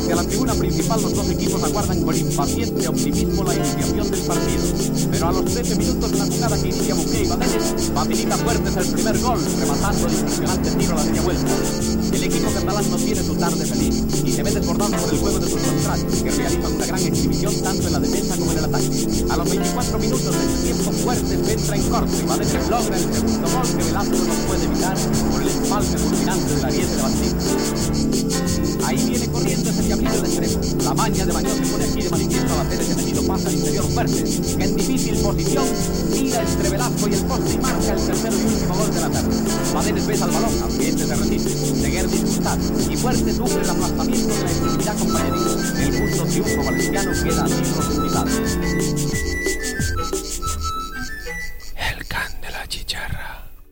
Hacia la tribuna principal los dos equipos aguardan con impaciente optimismo la iniciación del partido. Pero a los 13 minutos una jugada que inicia Buqué y Badenes facilita Fuertes el primer gol, rematando el impresionante tiro a la media vuelta. El equipo catalán no tiene su tarde feliz y se ve desbordado por el juego de sus contrarios, que realizan una gran exhibición tanto en la defensa como en el ataque. A los 24 minutos del tiempo Fuertes entra en corto y Badenes logra el segundo gol que Velasco no puede evitar por el empalme fulminante del ariete de Bastida. Ahí viene corriendo ese diablillo de extremo. La maña de Bañón se pone aquí de manifiesto al hacer ese metido pase al interior Fuertes, que en difícil posición mira entre Velasco y el poste y marca el tercero y último gol de la tarde. Badenes besa al balón, aunque este se resiste. Seguer disgustado y Fuertes sufre el aplastamiento de la actividad compañeril. El justo triunfo valenciano queda así profundizado. El can de la chicharra.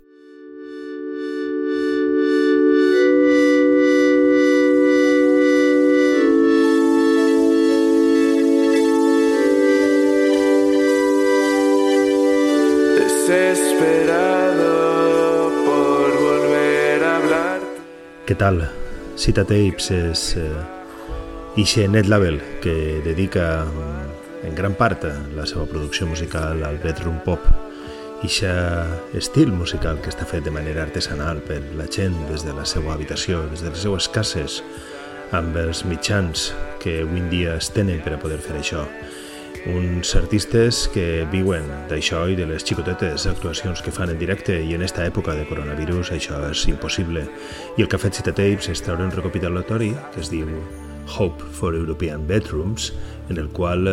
Desesperado por volver a hablar. ¿Qué tal? Cita Tapes és ixe net label que dedica en gran part la seva producció musical al bedroom pop, ixe estil musical que està fet de manera artesanal per la gent des de la seva habitació, des de les seues cases, amb els mitjans que avui en dia es tenen per a poder fer això. Uns artistes que viuen d'això i de les xicotetes actuacions que fan en directe, i en esta època de coronavirus això és impossible. I el que ha fet Cita Tapes és treure un recopilatori que es diu Hope for European Bedrooms, en el qual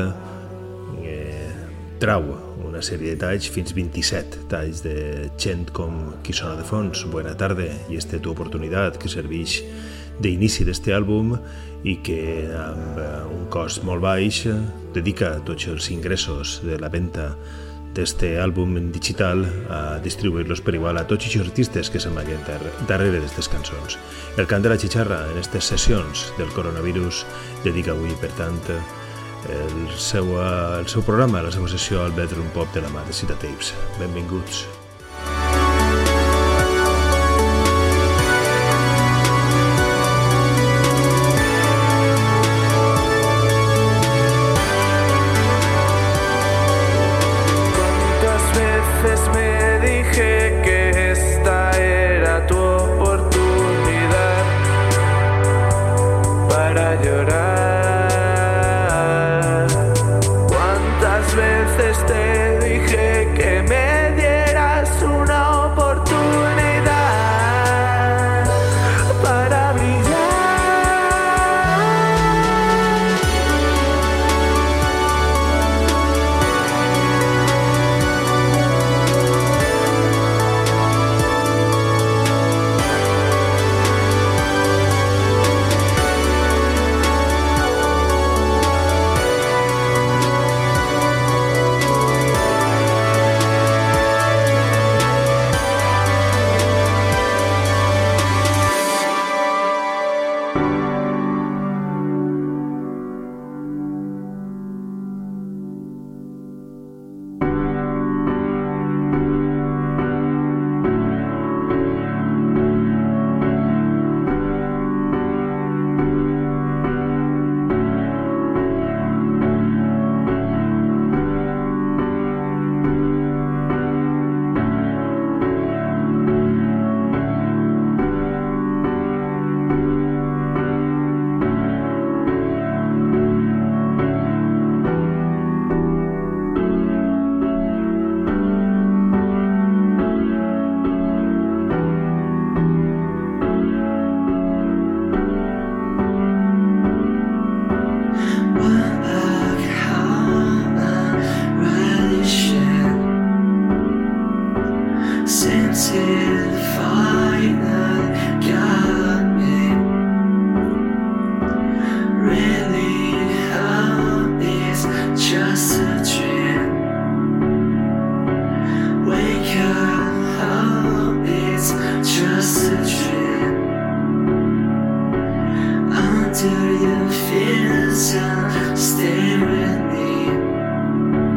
trau una sèrie de talls, fins 27 talls de gent com qui sona de fons, Buena Tarde i Este Tu Oportunitat, que serveix d'inici d'este àlbum i que amb un cost molt baix dedica tots els ingressos de la venda d'este àlbum en digital a distribuir-los per igual a tots els artistes que s'amaguen darrere d'estes cançons. El cant de la xicharra en aquestes sessions del coronavirus dedica avui, per tant, el seu programa, la seva sessió al Bedroom Pop de la mà de Cita Tapes. Benvinguts.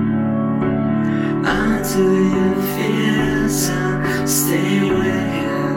Until you feel some, stay with him.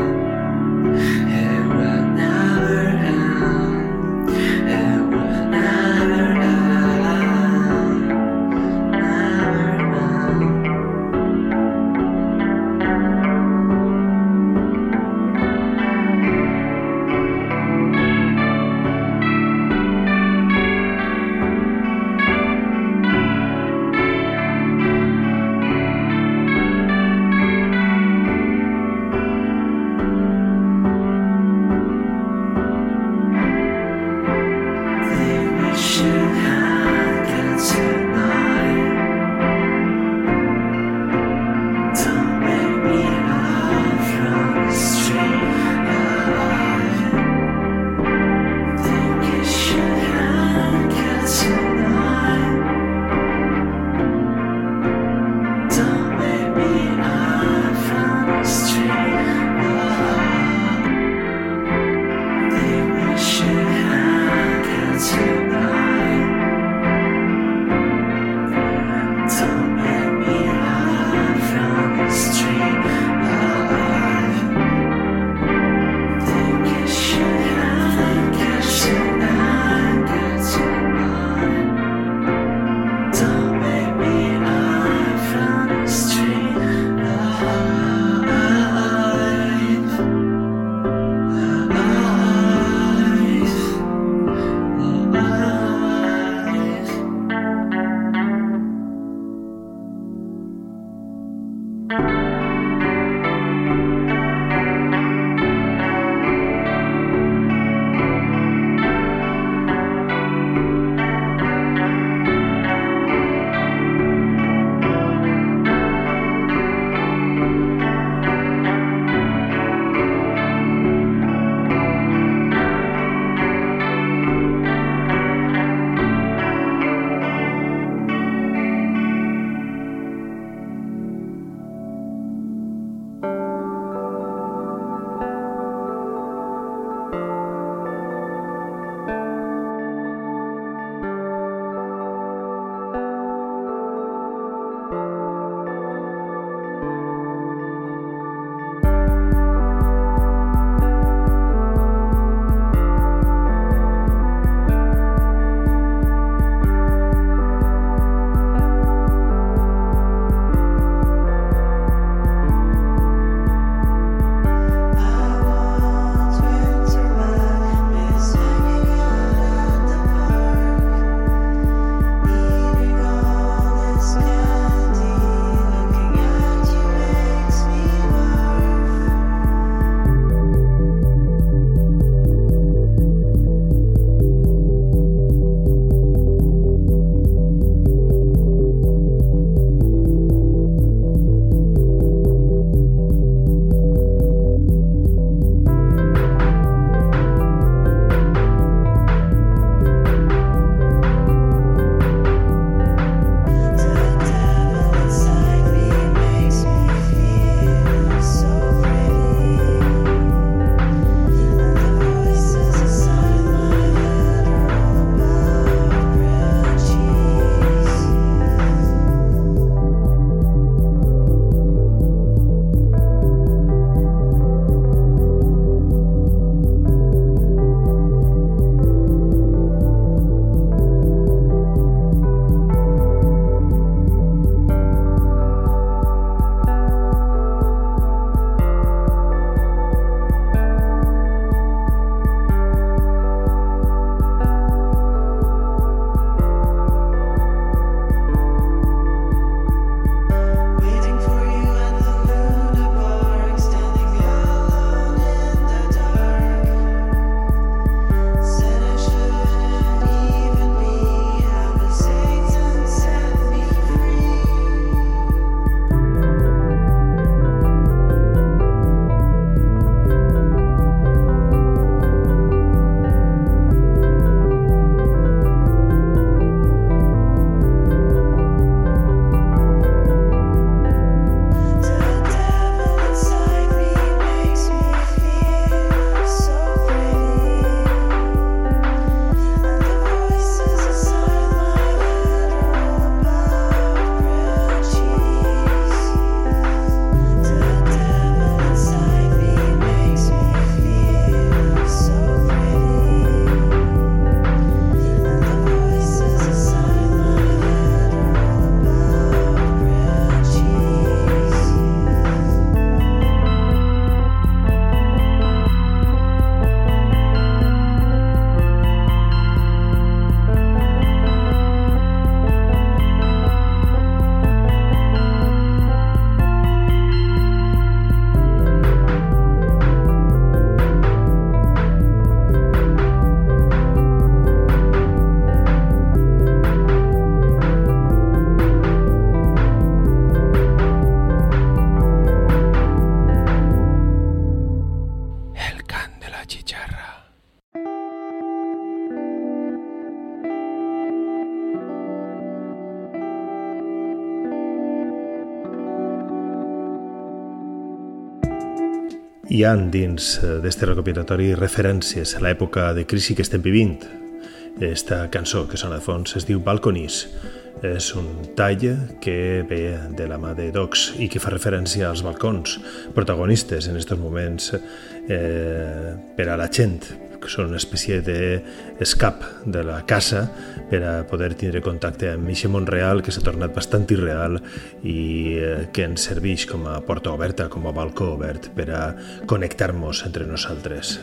Hi ha dins d'este recopilatori referències a l'època de crisi que estem vivint. Esta cançó que sona de fons es diu Balconies. És un tall que ve de la mà de Docs i que fa referència als balcons protagonistes en aquests moments per a la gent, que són una espècie d'escap de la casa per a poder tindre contacte amb aquest món real que s'ha tornat bastant irreal i que ens serveix com a porta oberta, com a balcó obert per a connectar-nos entre nosaltres.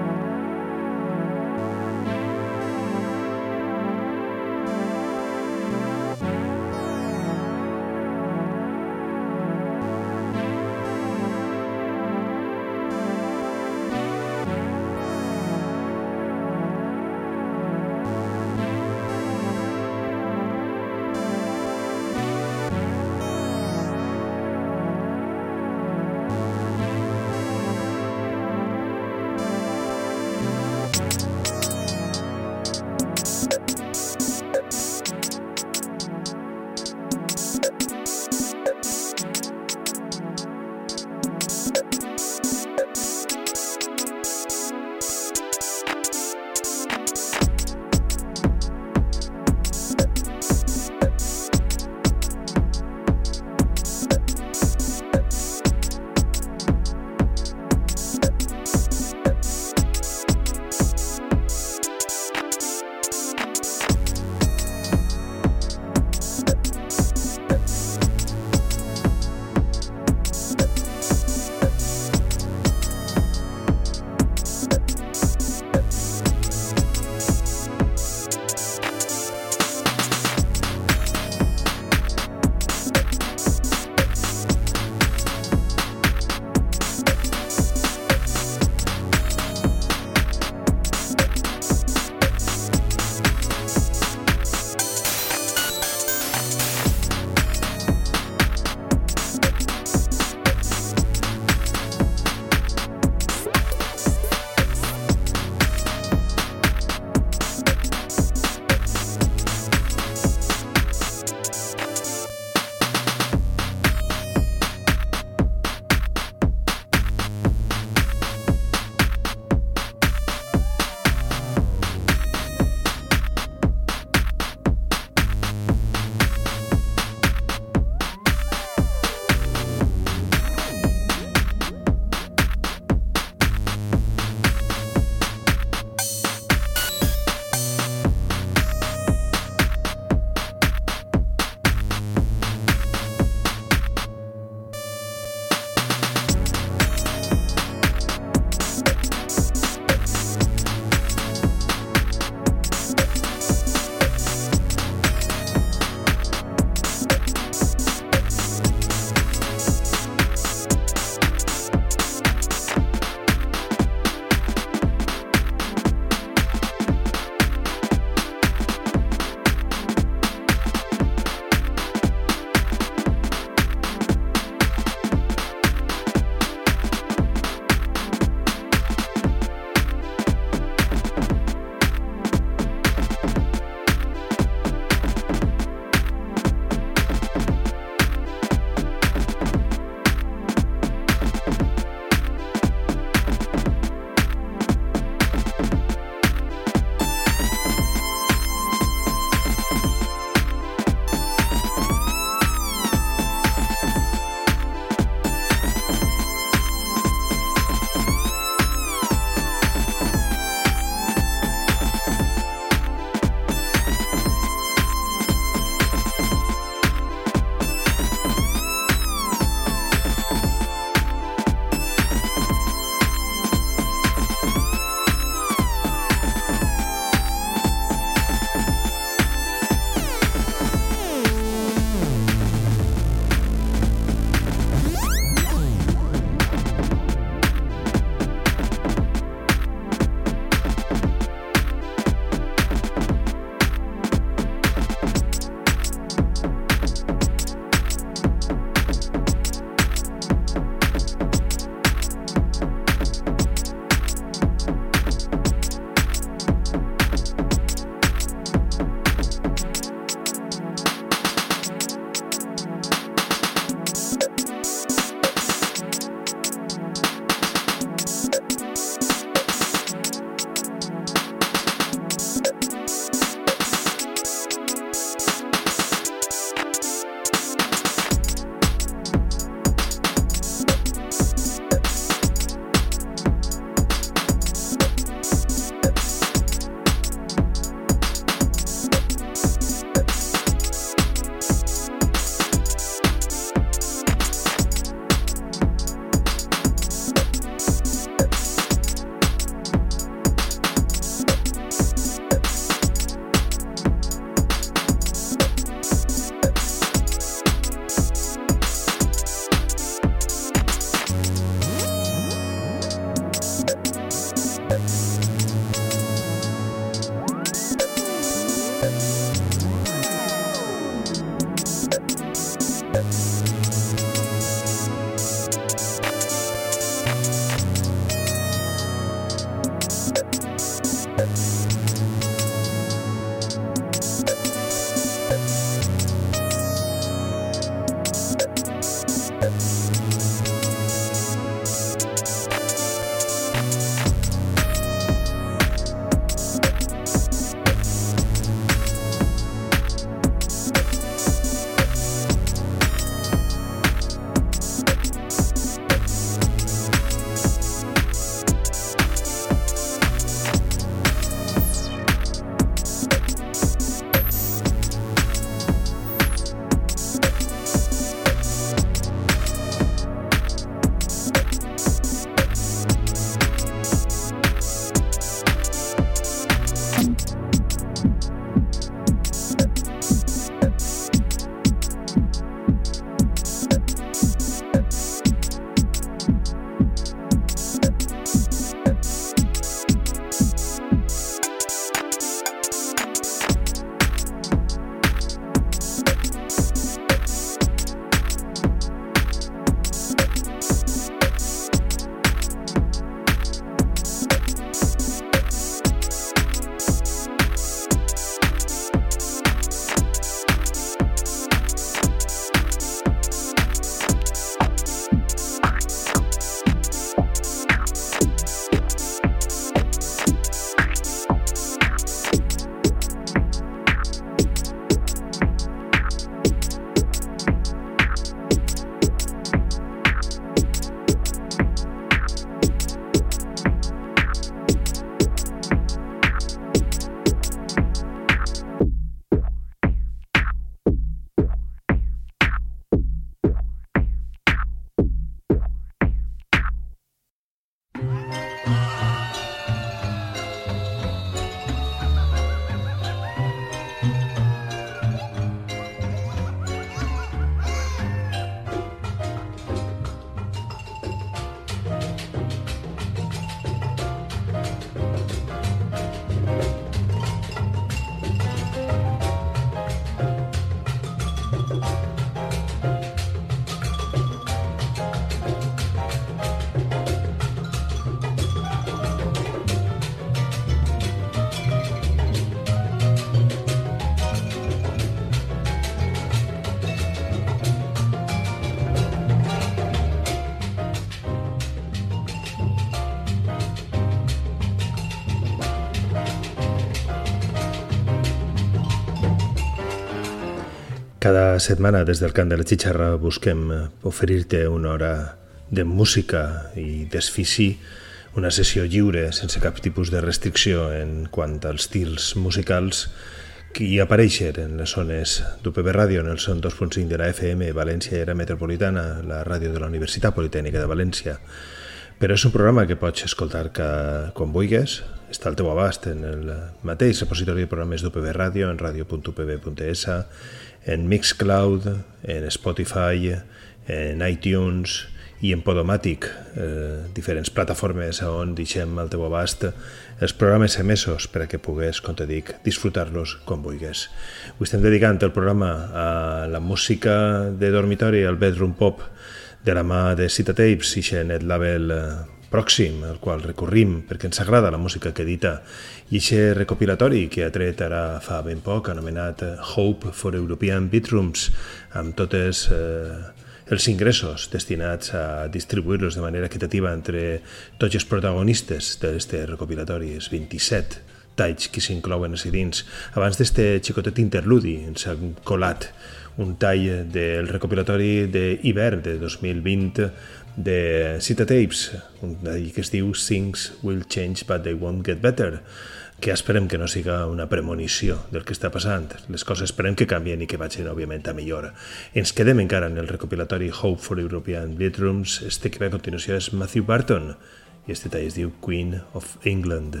Cada setmana des del Cant de la Xitxarra busquem oferir-te una hora de música i desfici, una sessió lliure sense cap tipus de restricció en quant als estils musicals que hi apareixen en les zones d'UPB Ràdio, en el son 2.5 de la FM, València i Era Metropolitana, la ràdio de la Universitat Politècnica de València. Però és un programa que pots escoltar quan vulguis, està al teu abast en el mateix repositori de programes d'UPB Ràdio, en radio.upb.es, en Mixcloud, en Spotify, en iTunes i en Podomatic, diferents plataformes on deixem al teu abast els programes emesos per a que pugues, com te dic, disfrutar-los quan vulguis. Avui estem dedicant el programa a la música de dormitori, al bedroom pop, de la mà de Cita Tapes i aquest label pròxim al qual recorrim perquè ens agrada la música que edita, i aquest recopilatori que ha tret ara fa ben poc, anomenat Hope for European Bedrooms, amb totes els ingressos destinats a distribuir-los de manera equitativa entre tots els protagonistes d'aquest recopilatori, els 27 talls que s'inclouen a dins. Abans d'este xicotet interludi ens ha colat un tall del recopilatori d'hivern de 2020 de Cita Tapes, un tall que es diu Things Will Change But They Won't Get Better, que esperem que no siga una premonició del que està passant. Les coses esperem que canvien i que vagin, òbviament, a millor. Ens quedem encara en el recopilatori Hope for European Bedrooms. Este que ve a continuació és Matthew Barton i este tall es diu Queen of England.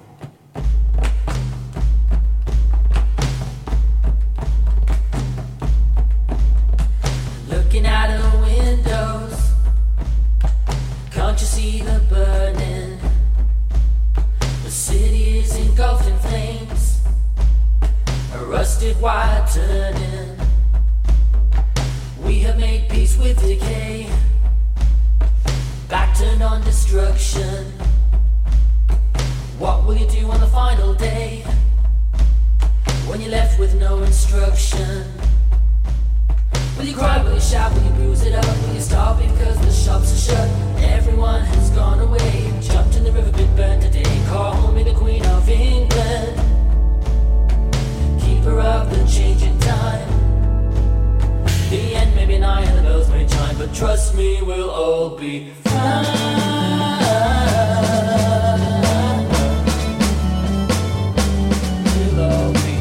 Looking out of the windows, can't you see the burning? The city is engulfed in flames, a rusted wire turning. We have made peace with decay, back to non-destruction. What will you do on the final day, when you're left with no instruction? Will you cry, will you shout, will you bruise it up? Will you stop because the shops are shut? Everyone has gone away, jumped in the river, been burned today. Call me the Queen of England, keeper of the changing time. The end may be nigh and the bells may chime, but trust me, we'll all be fine. We'll all be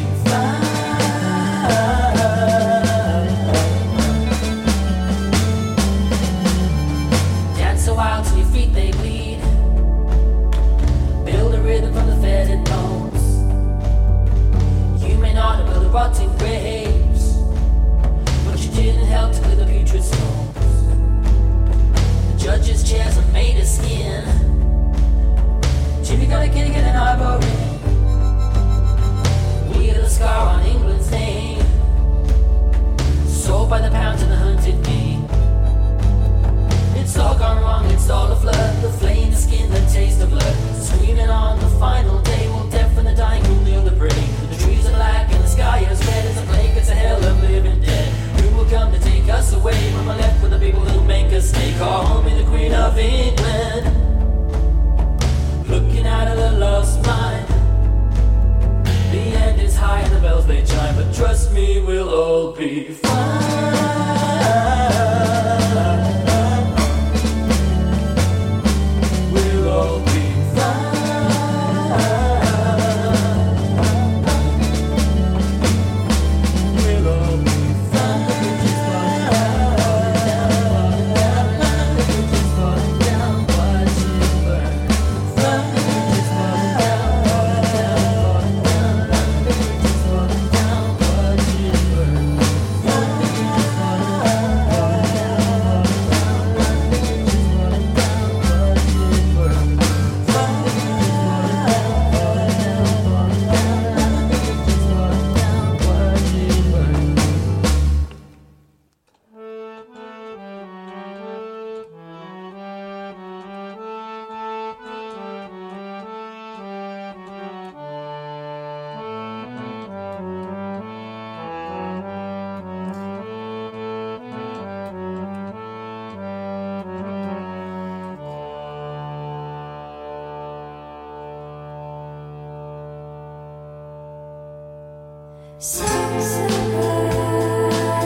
wild till your feet they bleed. Build a rhythm from the fetid bones. You may not have built the rotting graves, but you didn't help to clear the putrid stones. The judges' chairs are made of skin. Jimmy got a kitty, get an eyebrow ring. We are the scar on England's name, sold by the pound to the hunted game. It's all gone wrong, it's all a flood. The flame, the skin, the taste of blood. Screaming on the final day, will deafen the dying, will kneel the brain. The trees are black and the sky is red. It's a plague, it's a hell of living dead. Who will come to take us away when we're left with the people who make us stay? Call me the Queen of England, looking out of the lost mind. The end is high and the bells they chime, but trust me, we'll all be fine. We'll be fine. We'll all be fine. Just falling down, watch it burn. Just falling down, falling down, just falling down, watch it burn. Just falling Sunset.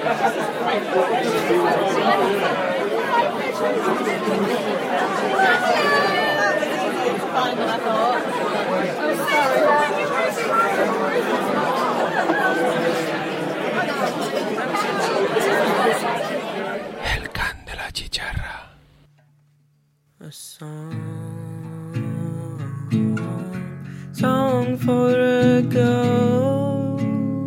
El can de la chicharra. A song for a ghost.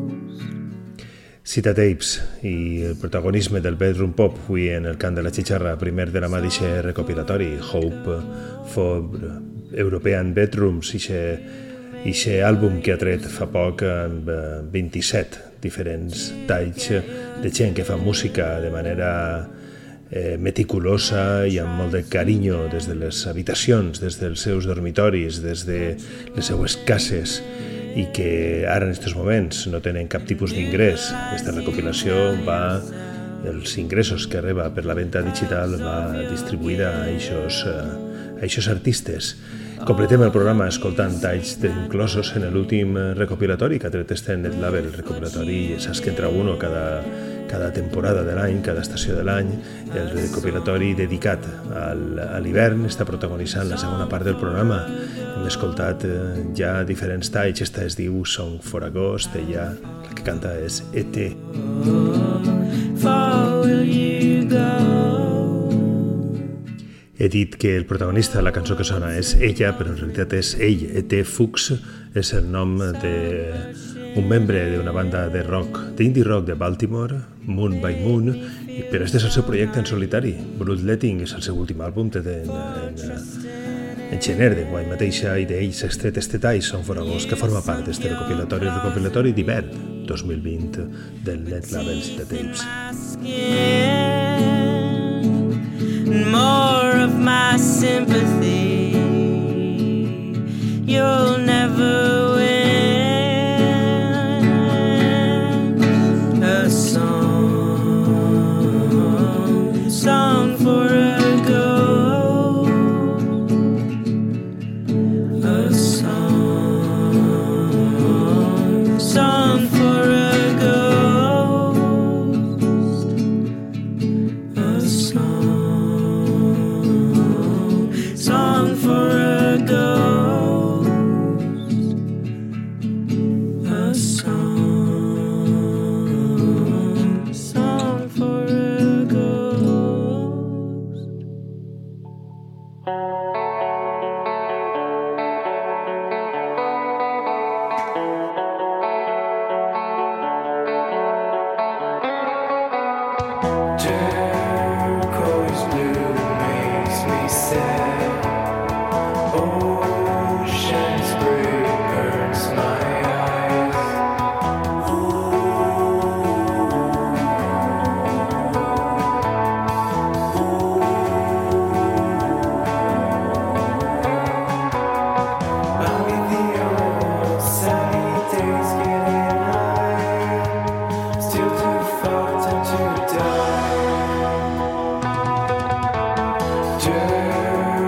Cita Tapes i el protagonisme del bedroom pop avui en el cant de la xixarra, primer de la mà d'eixe recopilatori Hope for European Bedrooms, eixe àlbum que ha tret fa poc amb 27 diferents talls de gent que fa música de manera meticulosa i amb molt de carinyo des de les habitacions, des dels seus dormitoris, des de les seues cases, i que ara en aquests moments no tenen cap tipus d'ingrés. Aquesta recopilació els ingressos que reba per la venda digital va distribuïda a eixos artistes. Completem el programa escoltant talls inclosos en l'últim recopilatori que ha tret este Net Label, el recopilatori, saps que entra uno cada temporada de l'any, cada estació de l'any. El recopilatori dedicat a l'hivern està protagonitzant la segona part del programa. Hem escoltat ja diferents talls. Esta es diu Song for a Ghost, ella la que canta és E.T. He dit que el protagonista de la cançó que sona és ella, però en realitat és ell. E.T. Fuchs és el nom d'un membre d'una banda de rock, d'indie rock de Baltimore, Moon by Moon, però este és el seu projecte en solitari. Bloodletting és el seu últim àlbum, en gener d'enguany mateixa, i d'ells s'ha extret este tall, Song for a Ghost, que forma part d'este recopilatori d'hivern 2020 del Net Label Cita Tapes. More of my sympathy, you'll never win. A song for a ghost. A song for a ghost. A song for a ghost, a song for a ghost. Turquoise blue makes me sad. Ocean's gray burns my eyes. I'll be the old sunny days getting high. Still too far to die. Turquoise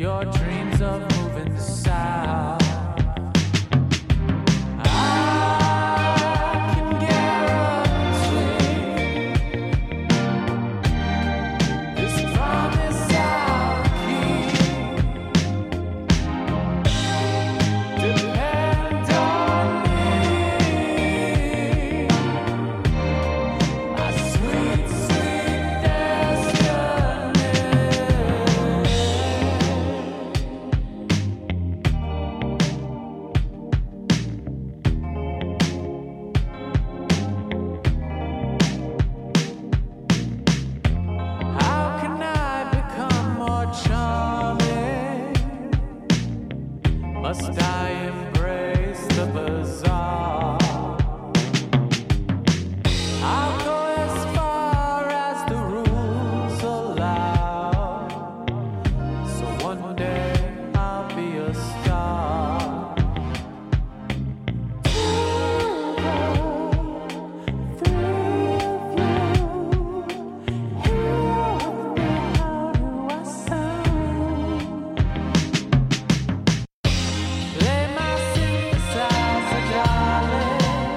your dreams of moving south. I can guarantee this promise I'll keep. Depend on me, our sweet, sweet destiny. How can I become more charming? Must I embrace the bizarre? I'll go as far as the rules allow. So one day I'll be a star. Play my synthesizer, darling,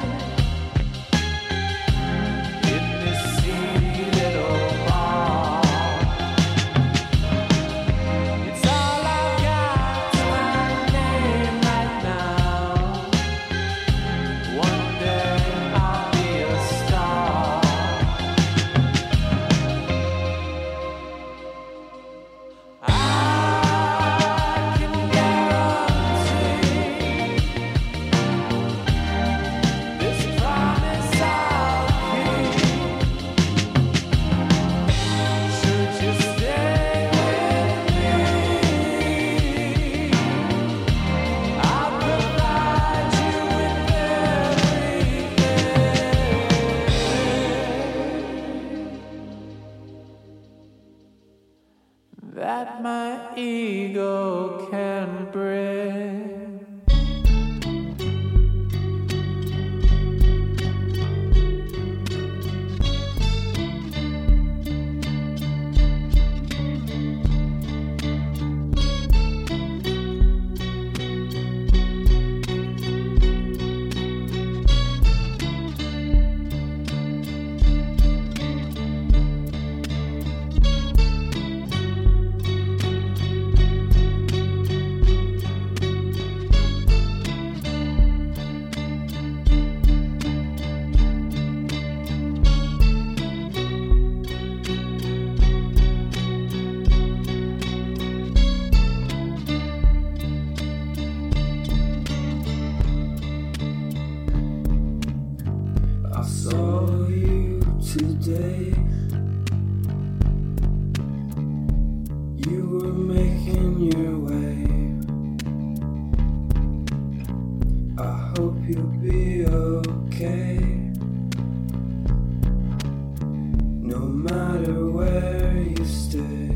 in this seedy little bar. It's all I've got, my name right now. One day I'll be a star. I can guarantee this promise I'll keep. Should you stay with me, I'll provide you with everything that my ego can bring. I saw you today. You were making your way. I hope you'll be okay. No matter where you stay.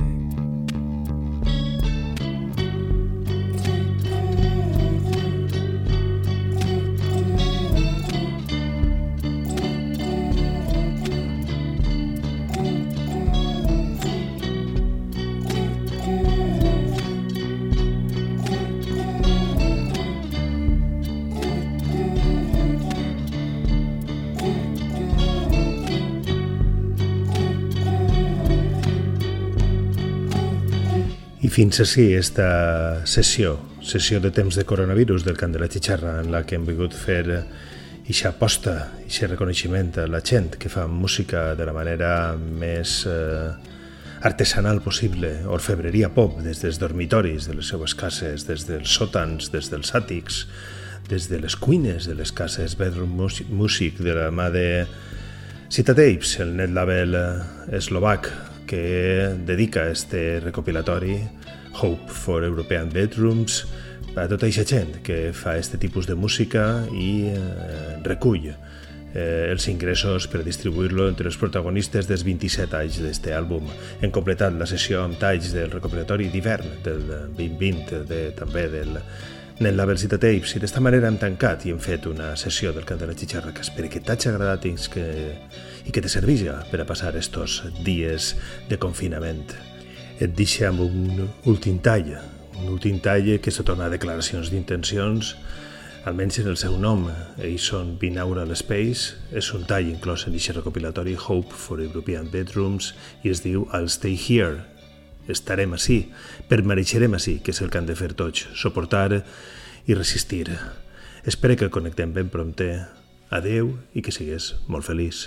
I fins així esta sessió de temps de coronavirus del Cant de la Xixarra, en la que hem volgut fer ixa aposta, ixe reconeixement a la gent que fa música de la manera més artesanal possible, orfebreria pop, des dels dormitoris de les seues cases, des dels sòtans, des dels àtics, des de les cuines de les cases, Bedroom Music, de la mà de Citatapes, el net label eslovac que dedica este recopilatori Hope for European Bedrooms a tota aquesta gent que fa este tipus de música i recull els ingressos per distribuir-lo entre els protagonistes dels 27 anys d'este àlbum. Hem completat la sessió amb talls del recopilatori d'hivern del 2020, també del net label Citatapes, i d'esta manera hem tancat i hem fet una sessió del Cant de la Xixarra que espero que t'hagi agradat i que te serveixi per a passar estos dies de confinament. Et deixo amb un últim tall, un últim talle que se torna a declaracions d'intencions, almenys en el seu nom. Ells són Binaural Space, és un tall inclòs en aquest recopilatori Hope for European Bedrooms i es diu I'll Stay Here. Estarem ací, permaneixerem ací, que és el que han de fer tots, suportar i resistir. Espero que connectem ben prompte. Adeu i que sigues molt feliç.